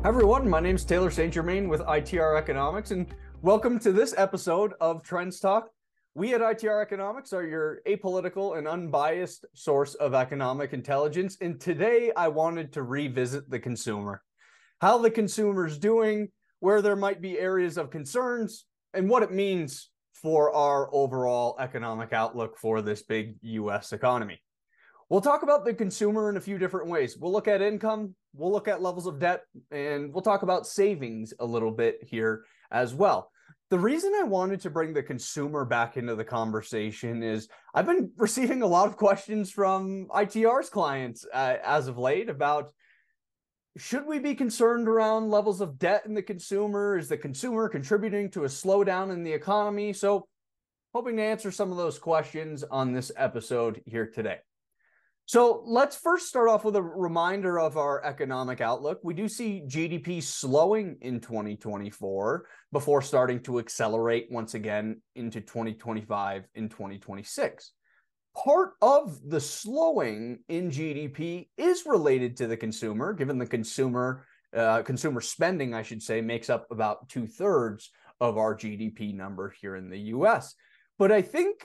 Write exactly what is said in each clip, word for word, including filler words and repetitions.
Hi everyone, my name is Taylor Saint Germain with I T R Economics, and welcome to this episode of Trends Talk. We at I T R Economics are your apolitical and unbiased source of economic intelligence, and today I wanted to revisit the consumer. How the consumer is doing, where there might be areas of concerns, and what it means for our overall economic outlook for this big U S economy. We'll talk about the consumer in a few different ways. We'll look at income, we'll look at levels of debt, and we'll talk about savings a little bit here as well. The reason I wanted to bring the consumer back into the conversation is I've been receiving a lot of questions from I T R's clients uh, as of late about, should we be concerned around levels of debt in the consumer? Is the consumer contributing to a slowdown in the economy? So hoping to answer some of those questions on this episode here today. So let's first start off with a reminder of our economic outlook. We do see G D P slowing in twenty twenty-four before starting to accelerate once again into twenty twenty-five and twenty twenty-six. Part of the slowing in G D P is related to the consumer, given the consumer uh, consumer spending, I should say, makes up about two thirds of our G D P number here in the U S. But I think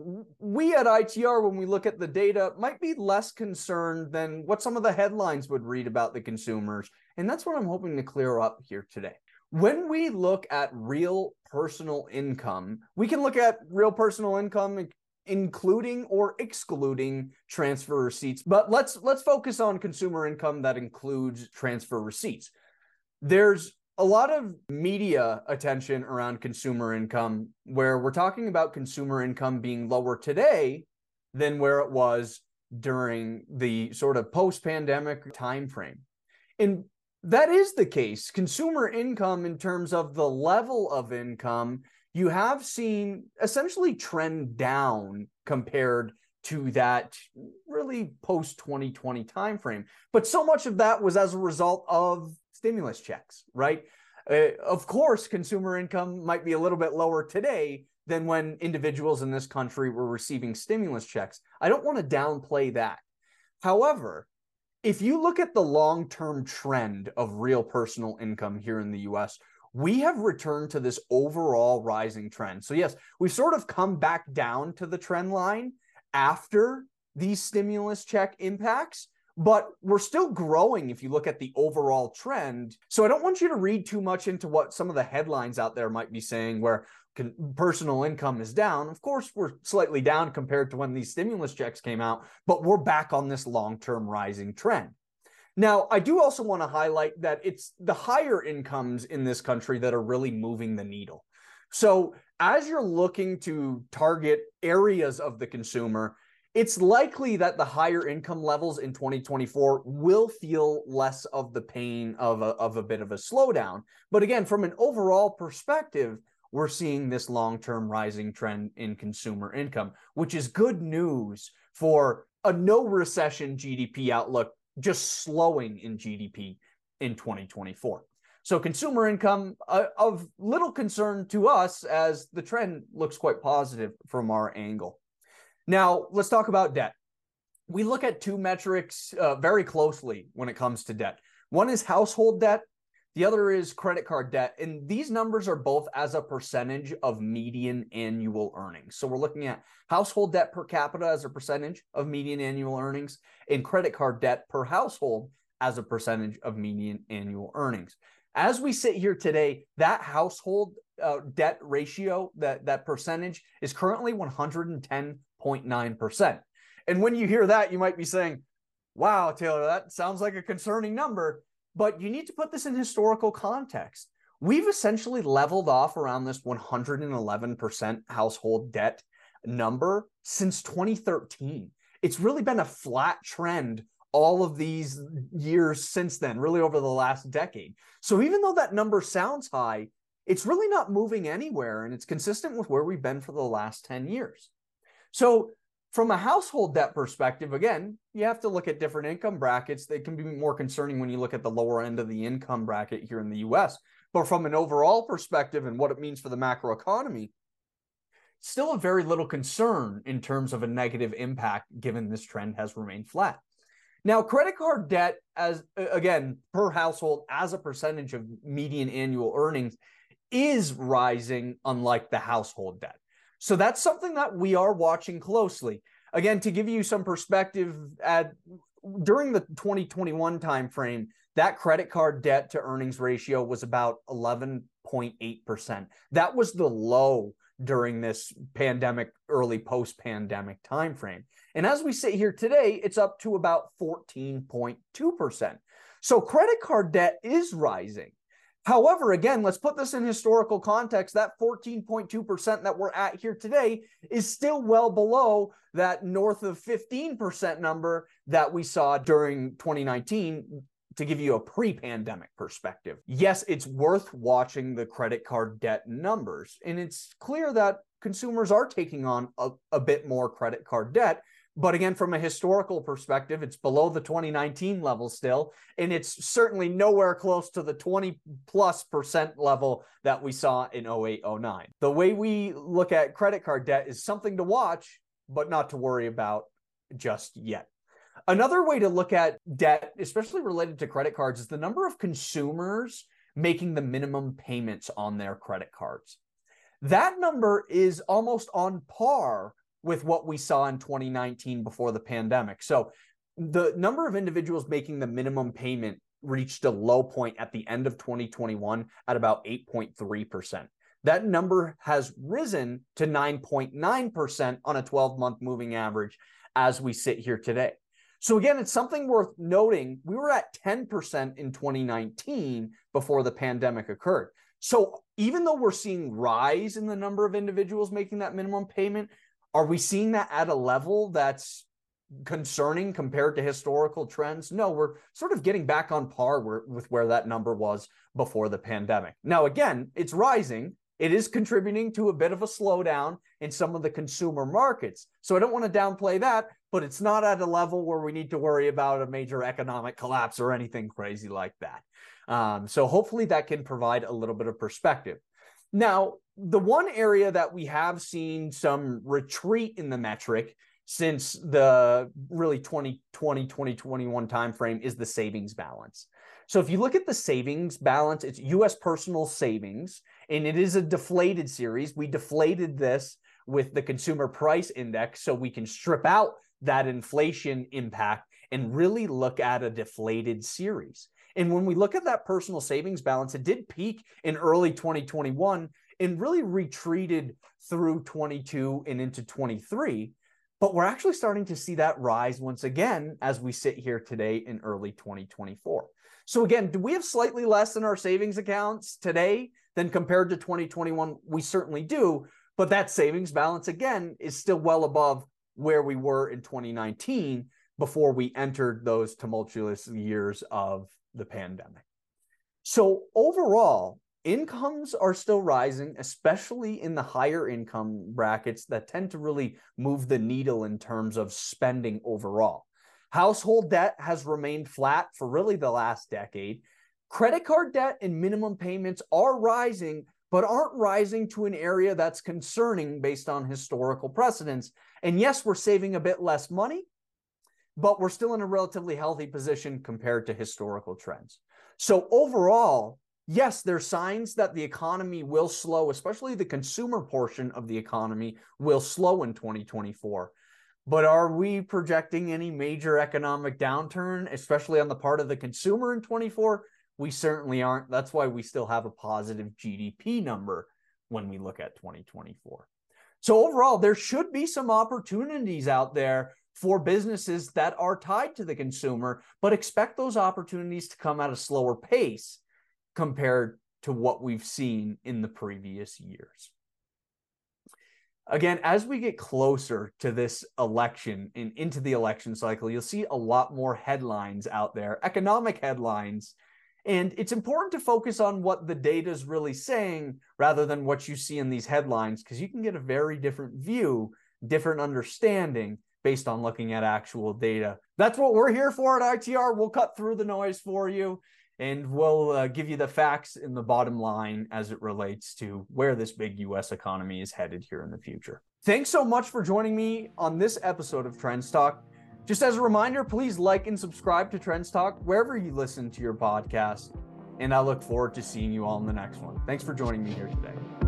we at I T R, when we look at the data, might be less concerned than what some of the headlines would read about the consumers. And that's what I'm hoping to clear up here today. When we look at real personal income, we can look at real personal income including or excluding transfer receipts. But let's let's focus on consumer income that includes transfer receipts. There's a lot of media attention around consumer income, where we're talking about consumer income being lower today than where it was during the sort of post-pandemic timeframe. And that is the case. Consumer income, in terms of the level of income, you have seen essentially trend down compared to that really post twenty twenty timeframe. But so much of that was as a result of stimulus checks, right? Uh, of course, consumer income might be a little bit lower today than when individuals in this country were receiving stimulus checks. I don't want to downplay that. However, if you look at the long-term trend of real personal income here in the U S, we have returned to this overall rising trend. So yes, we've sort of come back down to the trend line after these stimulus check impacts, but we're still growing if you look at the overall trend. So I don't want you to read too much into what some of the headlines out there might be saying, where personal income is down. Of course, we're slightly down compared to when these stimulus checks came out, but we're back on this long-term rising trend. Now, I do also want to highlight that it's the higher incomes in this country that are really moving the needle. So as you're looking to target areas of the consumer, it's likely that the higher income levels in twenty twenty-four will feel less of the pain of a, of a bit of a slowdown. But again, from an overall perspective, we're seeing this long-term rising trend in consumer income, which is good news for a no recession G D P outlook, just slowing in G D P in twenty twenty-four. So consumer income uh, of little concern to us, as the trend looks quite positive from our angle. Now, let's talk about debt. We look at two metrics uh, very closely when it comes to debt. One is household debt. The other is credit card debt. And these numbers are both as a percentage of median annual earnings. So we're looking at household debt per capita as a percentage of median annual earnings, and credit card debt per household as a percentage of median annual earnings. As we sit here today, that household uh, debt ratio, that, that percentage, is currently one hundred ten point nine percent. And when you hear that, you might be saying, wow, Taylor, that sounds like a concerning number. But you need to put this in historical context. We've essentially leveled off around this one hundred eleven percent household debt number since twenty thirteen. It's really been a flat trend all of these years since then, really over the last decade. So even though that number sounds high, it's really not moving anywhere, and it's consistent with where we've been for the last ten years. So from a household debt perspective, again, you have to look at different income brackets. They can be more concerning when you look at the lower end of the income bracket here in the U S. But from an overall perspective and what it means for the macroeconomy, still a very little concern in terms of a negative impact, given this trend has remained flat. Now, credit card debt, as again, per household, as a percentage of median annual earnings, is rising, unlike the household debt. So that's something that we are watching closely. Again, to give you some perspective, at during the twenty twenty-one timeframe, that credit card debt to earnings ratio was about eleven point eight percent. That was the low during this pandemic, early post-pandemic timeframe. And as we sit here today, it's up to about fourteen point two percent. So credit card debt is rising. However, again, let's put this in historical context. That fourteen point two percent that we're at here today is still well below that north of fifteen percent number that we saw during twenty nineteen, to give you a pre-pandemic perspective. Yes, it's worth watching the credit card debt numbers, and it's clear that consumers are taking on a, a bit more credit card debt. But again, from a historical perspective, it's below the twenty nineteen level still, and it's certainly nowhere close to the twenty plus percent level that we saw in oh eight oh nine. The way we look at credit card debt is something to watch, but not to worry about just yet. Another way to look at debt, especially related to credit cards, is the number of consumers making the minimum payments on their credit cards. That number is almost on par with what we saw in twenty nineteen before the pandemic. So the number of individuals making the minimum payment reached a low point at the end of twenty twenty-one at about eight point three percent. That number has risen to nine point nine percent on a twelve-month moving average as we sit here today. So again, it's something worth noting. We were at ten percent in twenty nineteen before the pandemic occurred. So even though we're seeing rise in the number of individuals making that minimum payment, are we seeing that at a level that's concerning compared to historical trends? No, we're sort of getting back on par with where that number was before the pandemic. Now, again, it's rising. It is contributing to a bit of a slowdown in some of the consumer markets. So I don't want to downplay that, but it's not at a level where we need to worry about a major economic collapse or anything crazy like that. Um, so hopefully that can provide a little bit of perspective. Now, the one area that we have seen some retreat in the metric since the really twenty twenty, twenty twenty-one timeframe is the savings balance. So if you look at the savings balance, it's U S personal savings, and it is a deflated series. We deflated this with the consumer price index so we can strip out that inflation impact and really look at a deflated series. And when we look at that personal savings balance, it did peak in early twenty twenty-one and really retreated through twenty-two and into twenty-three. But we're actually starting to see that rise once again as we sit here today in early twenty twenty-four. So again, do we have slightly less in our savings accounts today than compared to twenty twenty-one? We certainly do, but that savings balance again is still well above where we were in twenty nineteen before we entered those tumultuous years of the pandemic. So overall, incomes are still rising, especially in the higher income brackets that tend to really move the needle in terms of spending overall. Household debt has remained flat for really the last decade. Credit card debt and minimum payments are rising, but aren't rising to an area that's concerning based on historical precedents. And yes, we're saving a bit less money, but we're still in a relatively healthy position compared to historical trends. So overall, yes, there's signs that the economy will slow, especially the consumer portion of the economy will slow in twenty twenty-four. But are we projecting any major economic downturn, especially on the part of the consumer in twenty-four? We certainly aren't. That's why we still have a positive G D P number when we look at twenty twenty-four. So overall, there should be some opportunities out there for businesses that are tied to the consumer, but expect those opportunities to come at a slower pace compared to what we've seen in the previous years. Again, as we get closer to this election and into the election cycle, you'll see a lot more headlines out there, economic headlines, and it's important to focus on what the data is really saying rather than what you see in these headlines, because you can get a very different view, different understanding based on looking at actual data. That's what we're here for at I T R. We'll cut through the noise for you, and we'll uh, give you the facts in the bottom line as it relates to where this big U S economy is headed here in the future. Thanks so much for joining me on this episode of Trends Talk. Just as a reminder, please like and subscribe to Trends Talk wherever you listen to your podcast. And I look forward to seeing you all in the next one. Thanks for joining me here today.